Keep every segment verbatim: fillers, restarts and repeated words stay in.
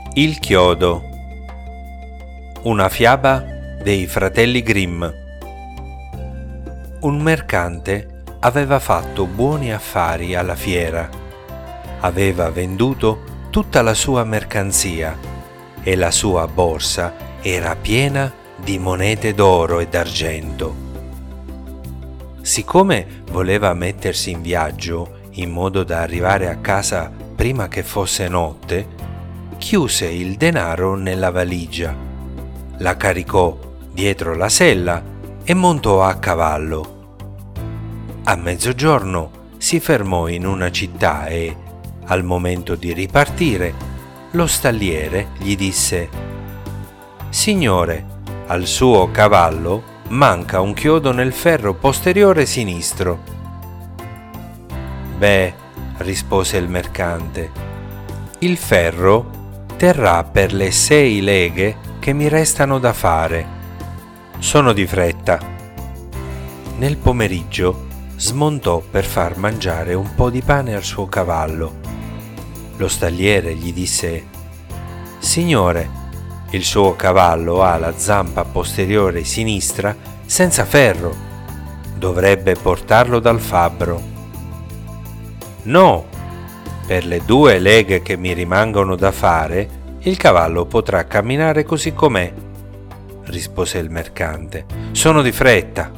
Il chiodo. Una fiaba dei fratelli Grimm. Un mercante aveva fatto buoni affari alla fiera. Aveva venduto tutta la sua mercanzia e la sua borsa era piena di monete d'oro e d'argento. Siccome voleva mettersi in viaggio in modo da arrivare a casa prima che fosse notte, chiuse il denaro nella valigia, la caricò dietro la sella e montò a cavallo. A mezzogiorno si fermò in una città e, al momento di ripartire, lo stalliere gli disse: «Signore, al suo cavallo manca un chiodo nel ferro posteriore sinistro». «Beh», rispose il mercante, «il ferro terrà per le sei leghe che mi restano da fare. Sono di fretta». Nel pomeriggio smontò per far mangiare un po' di pane al suo cavallo. Lo stalliere gli disse: «Signore, il suo cavallo ha la zampa posteriore sinistra senza ferro. Dovrebbe portarlo dal fabbro». «No, per le due leghe che mi rimangono da fare, il cavallo potrà camminare così com'è», rispose il mercante. «Sono di fretta».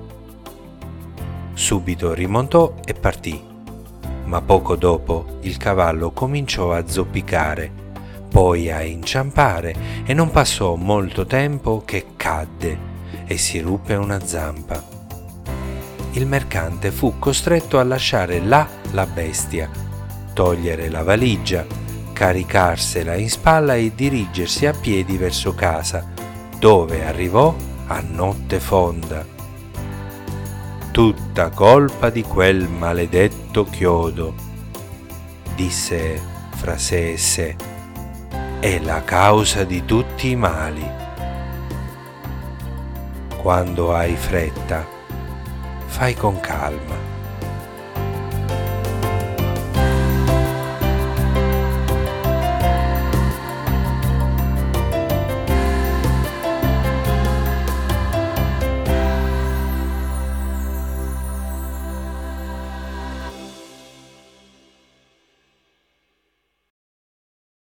Subito rimontò e partì, ma poco dopo il cavallo cominciò a zoppicare, poi a inciampare e non passò molto tempo che cadde e si ruppe una zampa. Il mercante fu costretto a lasciare là la bestia, togliere la valigia, caricarsela in spalla e dirigersi a piedi verso casa, dove arrivò a notte fonda. «Tutta colpa di quel maledetto chiodo», disse fra sé e sé, «è la causa di tutti i mali». Quando hai fretta, fai con calma.